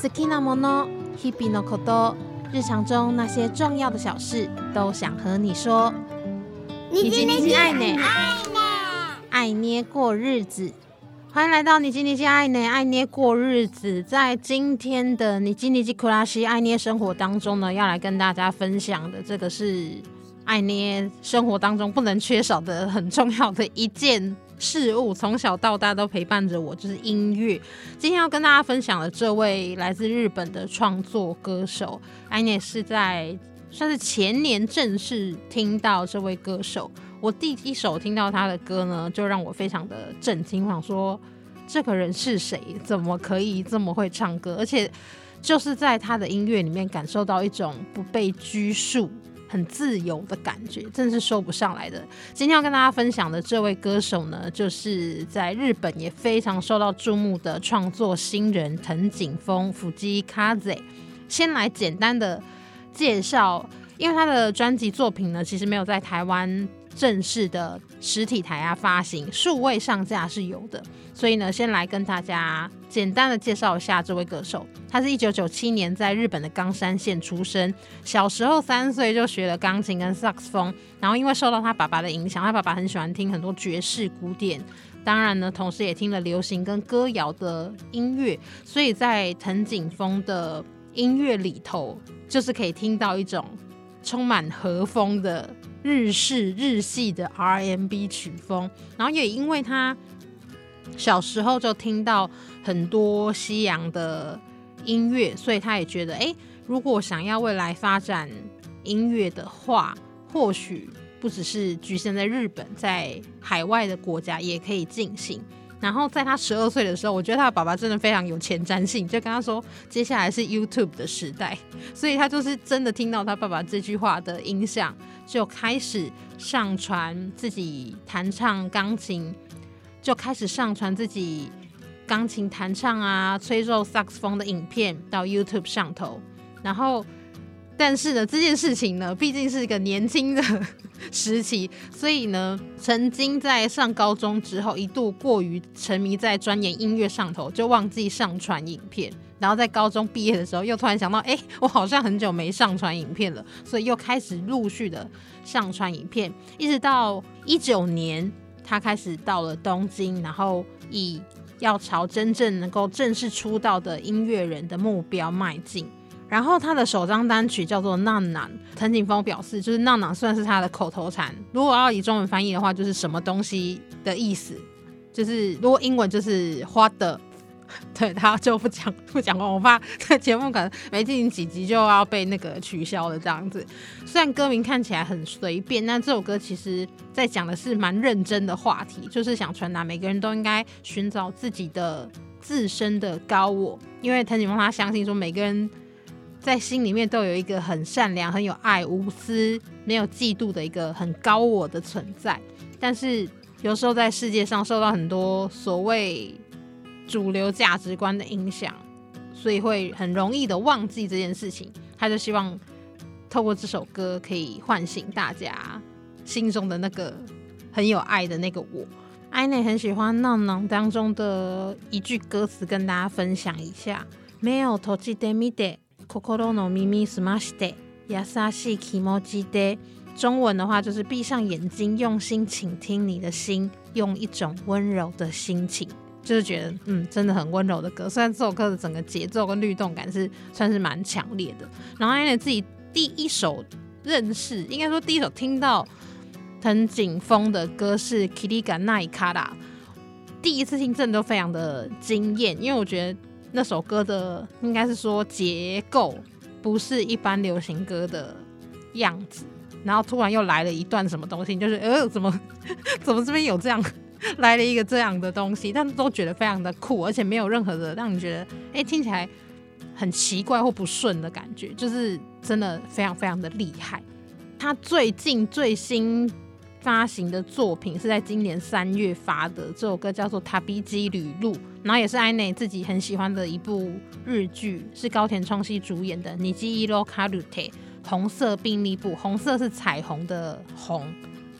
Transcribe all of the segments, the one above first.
好きなもの、日々のこと、日常中那些重要的小事，都想和你说。你今天爱呢？爱捏过日子。欢迎来到你今天爱呢爱捏过日子。在今天的你今天库拉西爱捏生活当中呢，要来跟大家分享的这个是爱捏生活当中不能缺少的很重要的一件事物，从小到大都陪伴着我，就是音乐。今天要跟大家分享的这位来自日本的创作歌手，爱捏是在算是前年正式听到这位歌手。我第一首听到他的歌呢，就让我非常的震惊，我想说这个人是谁，怎么可以这么会唱歌，而且就是在他的音乐里面感受到一种不被拘束很自由的感觉，真的是说不上来的。今天要跟大家分享的这位歌手呢，就是在日本也非常受到注目的创作新人藤井风 Fujikaze。 先来简单的介绍，因为他的专辑作品呢，其实没有在台湾正式的实体台发行，数位上架是有的，所以呢，先来跟大家简单的介绍一下这位歌手。他是1997年在日本的冈山县出生，小时候3岁就学了钢琴跟萨克斯风，然后因为受到他爸爸的影响，他爸爸很喜欢听很多爵士古典，当然呢，同时也听了流行跟歌谣的音乐，所以在藤井风的音乐里头，就是可以听到一种充满和风的日系的 R&B 曲风，然后也因为他小时候就听到很多西洋的音乐，所以他也觉得如果想要未来发展音乐的话，或许不只是局限在日本，在海外的国家也可以进行。然后在他12岁的时候，我觉得他的爸爸真的非常有前瞻性，就跟他说接下来是 YouTube 的时代，所以他就是真的听到他爸爸这句话的影响，就开始上传自己弹唱钢琴，就开始上传自己钢琴弹唱啊、吹奏萨克斯风的影片到 YouTube 上头。然后但是呢，这件事情呢，毕竟是一个年轻的时期，所以呢，曾经在上高中之后一度过于沉迷在钻研音乐上头，就忘记上传影片。然后在高中毕业的时候，又突然想到我好像很久没上传影片了，所以又开始陆续的上传影片，一直到19年他开始到了东京，然后以要朝真正能够正式出道的音乐人的目标迈进。然后他的首张单曲叫做《浪浪》，藤井风表示就是浪浪算是他的口头禅，如果要以中文翻译的话，就是什么东西的意思，就是如果英文就是花的，对，他就不讲完，我怕这节目可能没进行几集就要被那个取消了这样子。虽然歌名看起来很随便，但这首歌其实在讲的是蛮认真的话题，就是想传达每个人都应该寻找自己的自身的高我，因为藤井风他相信说每个人在心里面都有一个很善良、很有爱、无私、没有嫉妒的一个很高我的存在，但是有时候在世界上受到很多所谓主流价值观的影响，所以会很容易的忘记这件事情。他就希望透过这首歌可以唤醒大家心中的那个很有爱的那个我。爱内很喜欢《浪浪》当中的一句歌词跟大家分享一下：目を閉じてみて心の耳澄まして優しい気持ちで。中文的话就是闭上眼睛，用心倾听你的心，用一种温柔的心情。就是觉得真的很温柔的歌，虽然这首歌的整个节奏跟律动感是算是蛮强烈的。然后爱自己第一首认识，应该说第一首听到藤井风的歌是 Kiriga Naikara， 第一次听真的都非常的惊艳，因为我觉得那首歌的应该是说结构不是一般流行歌的样子，然后突然又来了一段什么东西，就是怎么这边有这样来了一个这样的东西，但都觉得非常的酷，而且没有任何的让你觉得听起来很奇怪或不顺的感觉，就是真的非常非常的厉害。他最近最新发行的作品是在今年3月发的，这首歌叫做《旅路旅路》，然后也是爱内自己很喜欢的一部日剧，是高田充希主演的《Nijiro Karute》红色病历簿，红色是彩虹的红，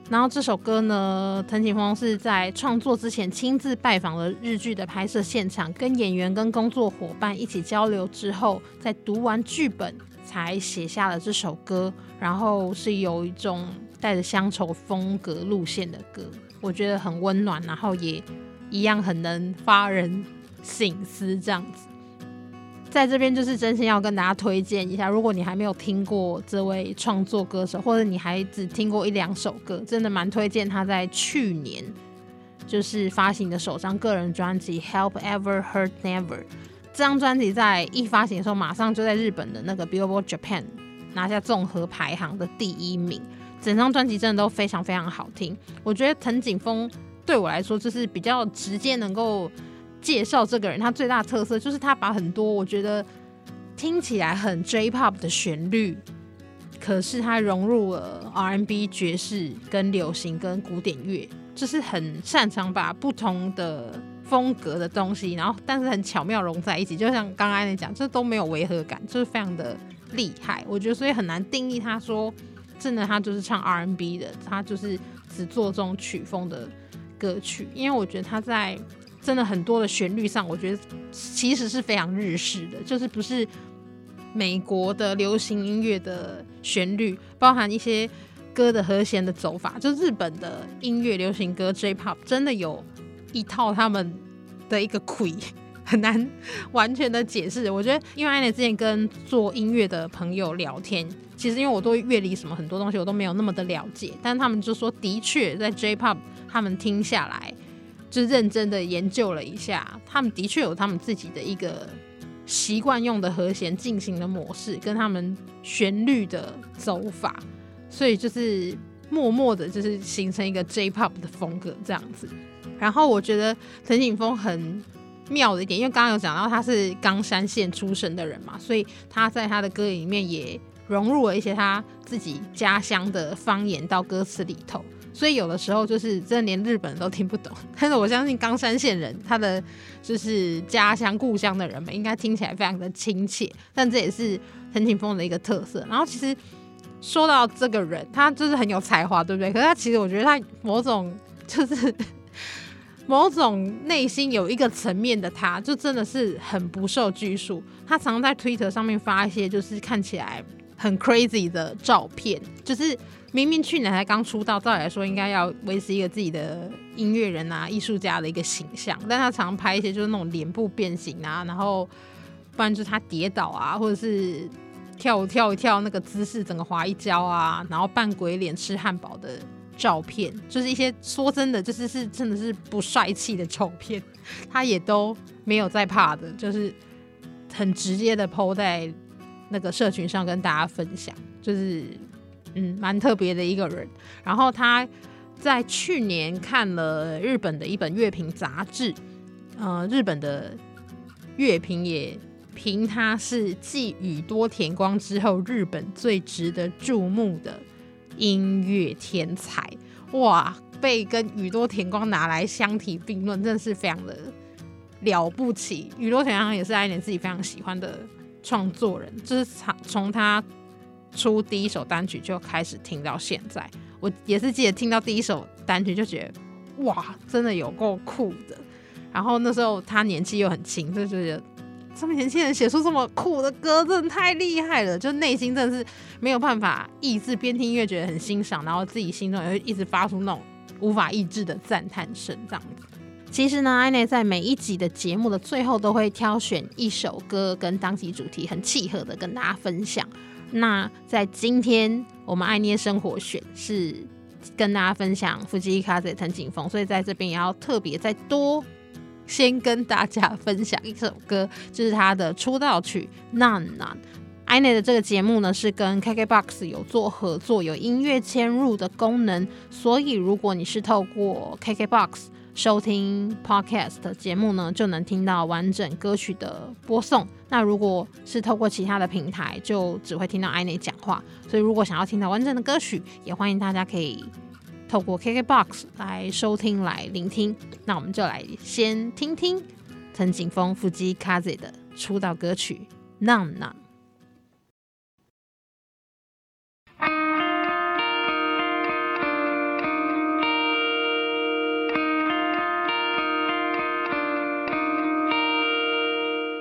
然后这首歌呢，藤井风是在创作之前亲自拜访了日剧的拍摄现场，跟演员跟工作伙伴一起交流之后，在读完剧本才写下了这首歌，然后是有一种带着乡愁风格路线的歌，我觉得很温暖，然后也一样很能发人省思这样子。在这边就是真心要跟大家推荐一下，如果你还没有听过这位创作歌手，或者你还只听过1-2首歌，真的蛮推荐他在去年就是发行的首张个人专辑 Help Ever Hurt Never。 这张专辑在一发行的时候马上就在日本的那个 Billboard Japan 拿下综合排行的第1名，整张专辑真的都非常非常好听。我觉得藤井风对我来说就是比较直接能够介绍这个人，他最大的特色就是他把很多我觉得听起来很 J-Pop 的旋律，可是他融入了 R&B 爵士跟流行跟古典乐，就是很擅长把不同的风格的东西，然后但是很巧妙融在一起，就像刚刚你讲，这都没有违和感，就是非常的厉害。我觉得所以很难定义他说真的他就是唱 R&B 的，他就是只做这种曲风的歌曲，因为我觉得他在真的很多的旋律上，我觉得其实是非常日式的，就是不是美国的流行音乐的旋律，包含一些歌的和弦的走法，就日本的音乐流行歌 J-Pop 真的有一套他们的一个轨，很难完全的解释。我觉得因为安妮之前跟做音乐的朋友聊天，其实因为我对乐理什么很多东西我都没有那么的了解，但他们就说的确在 J-Pop 他们听下来就认真的研究了一下，他们的确有他们自己的一个习惯用的和弦进行的模式跟他们旋律的走法，所以就是默默的就是形成一个 J-Pop 的风格这样子。然后我觉得藤井风很妙的一点，因为刚刚有讲到他是冈山县出生的人嘛，所以他在他的歌里面也融入了一些他自己家乡的方言到歌词里头，所以有的时候就是真的连日本人都听不懂，但是我相信冈山县人他的就是家乡故乡的人们应该听起来非常的亲切，但这也是藤井风的一个特色。然后其实说到这个人，他就是很有才华对不对，可是他其实我觉得他某种就是某种内心有一个层面的他就真的是很不受拘束，他常常在 Twitter 上面发一些就是看起来很 crazy 的照片，就是明明去年才刚出道，照理来说应该要维持一个自己的音乐人啊艺术家的一个形象，但他常常拍一些就是那种脸部变形啊，然后不然就是他跌倒啊，或者是跳一跳那个姿势整个滑一跤啊，然后扮鬼脸吃汉堡的照片，就是一些说真的就是真的是不帅气的照片，他也都没有在怕的，就是很直接的 po 在那个社群上跟大家分享，就是蛮特别的一个人。然后他在去年看了日本的一本乐评杂志，日本的乐评也评他是继宇多田光之后日本最值得注目的音乐天才。哇，被跟宇多田光拿来相提并论，真的是非常的了不起。宇多田光也是爱莲自己非常喜欢的创作人，就是从他出第一首单曲就开始听到现在，我也是记得听到第一首单曲就觉得哇真的有够酷的。然后那时候他年纪又很轻，就觉得这么年轻人写出这么酷的歌真的太厉害了，就内心真的是没有办法抑制，边听音乐觉得很欣赏，然后自己心中也会一直发出那种无法抑制的赞叹声这样子。其实呢，艾内在每一集的节目的最后都会挑选一首歌跟当集主题很契合的跟大家分享。那在今天我们爱捏生活选是跟大家分享藤井藤井风，所以在这边也要特别再多先跟大家分享一首歌，就是他的出道曲《难难》。爱内的这个节目呢是跟 KKBOX 有做合作，有音乐嵌入的功能，所以如果你是透过 KKBOX 收听 Podcast 的节目呢，就能听到完整歌曲的播送。那如果是透过其他的平台，就只会听到爱内讲话。所以如果想要听到完整的歌曲，也欢迎大家可以透过 KKBOX 来收听来聆听。那我们就来先听听藤井风藤風的出道歌曲《难難》。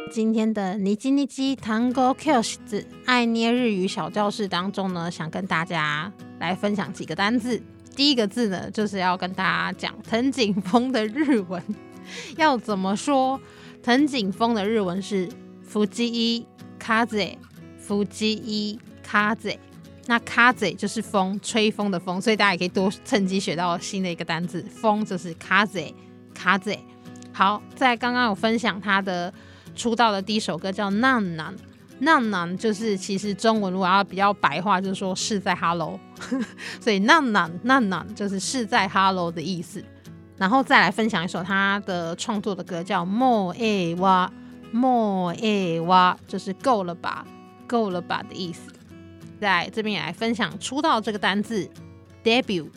今天的尼基尼基単語教室爱捏日语小教室当中呢，想跟大家来分享几个单字。第一个字呢，就是要跟大家讲藤井风的日文要怎么说。藤井风的日文是藤井風，藤井風。那風就是风，吹风的风，所以大家也可以多趁机学到新的一个单字，风就是風。好，在刚刚有分享他的出道的第一首歌叫なんなん，なんなん就是其实中文如果要比較白話就是說是在 Hello 所以なんなん就是是在 Hello 的意思。然后再来分享一首他的创作的歌叫もうええわ，もうええわ就是够了吧的意思。在这边也来分享出道这个单字 debut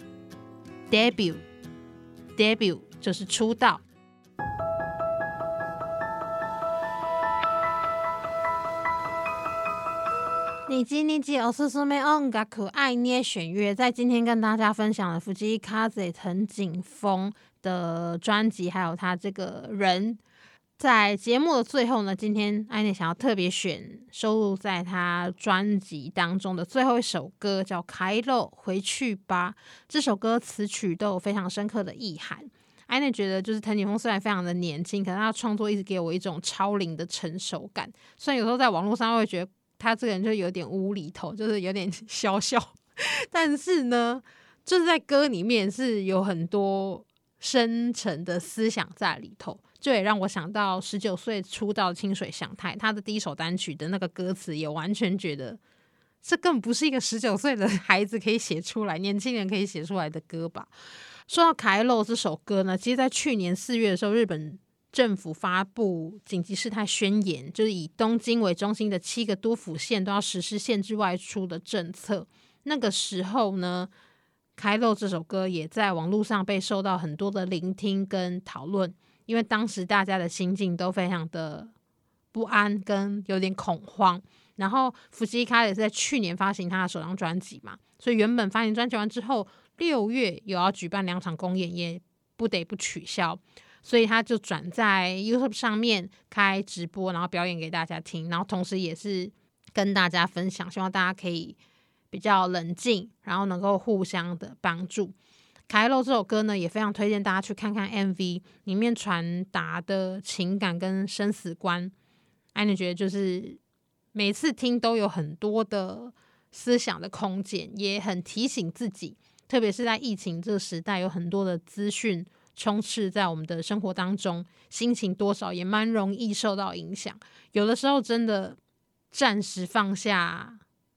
就是出道。尼基尼基おすすめ音楽爱捏选乐，在今天跟大家分享了藤井風藤井风的专辑，还有他这个人。在节目的最后呢，今天爱捏想要特别选收录在他专辑当中的最后一首歌，叫《帰ろう回去吧》。这首歌词曲都有非常深刻的意涵。爱捏觉得就是藤井风虽然非常的年轻，可是他的创作一直给我一种超龄的成熟感。虽然有时候在网络上会觉得他这个人就有点无厘头，就是有点笑笑，但是呢，就是在歌里面是有很多深沉的思想在里头，就也让我想到19岁出道的清水翔太，他的第一首单曲的那个歌词，也完全觉得这根本不是一个19岁的孩子可以写出来，年轻人可以写出来的歌吧。说到凯露这首歌呢，其实在去年4月的时候，日本政府发布紧急事态宣言，就是以东京为中心的7个都府县都要实施限制外出的政策。那个时候呢，凯露这首歌也在网络上被受到很多的聆听跟讨论，因为当时大家的心境都非常的不安跟有点恐慌。然后藤井風也是在去年发行他的首张专辑嘛，所以原本发行专辑完之后6月有要举办2场公演，也不得不取消，所以他就转在 YouTube 上面开直播，然后表演给大家听，然后同时也是跟大家分享，希望大家可以比较冷静，然后能够互相的帮助。凯露这首歌呢，也非常推荐大家去看看 MV， 里面传达的情感跟生死观，爱妮觉得就是每次听都有很多的思想的空间，也很提醒自己，特别是在疫情这个时代，有很多的资讯充斥在我们的生活当中，心情多少也蛮容易受到影响。有的时候真的暂时放下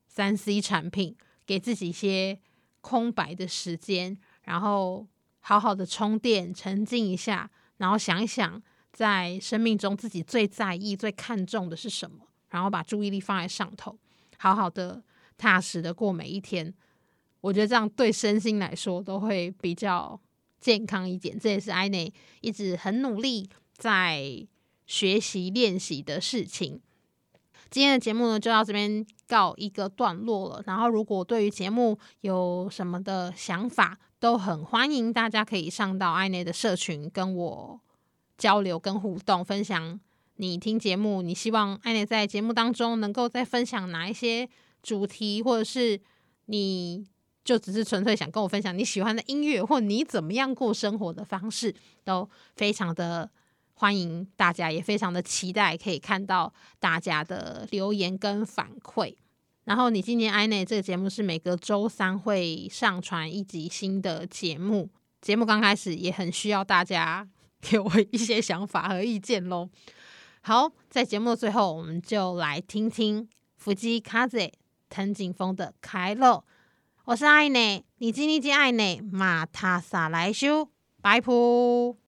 3C 产品，给自己一些空白的时间，然后好好的充电沉浸一下，然后想一想在生命中自己最在意最看重的是什么，然后把注意力放在上头，好好的踏实的过每一天。我觉得这样对身心来说都会比较健康一点，这也是爱妮一直很努力在学习练习的事情。今天的节目呢，就到这边告一个段落了。然后如果对于节目有什么的想法，都很欢迎大家可以上到爱妮的社群跟我交流跟互动，分享你听节目，你希望爱妮在节目当中能够再分享哪一些主题，或者是你就只是纯粹想跟我分享你喜欢的音乐，或你怎么样过生活的方式，都非常的欢迎大家，也非常的期待可以看到大家的留言跟反馈。然后你今年爱内这个节目是每个周3会上传一集新的节目，节目刚开始也很需要大家给我一些想法和意见咯。好，在节目的最后，我们就来听听藤井風藤井风的帰ろう。我是爱内，你今天爱内，また再来週，拜拜。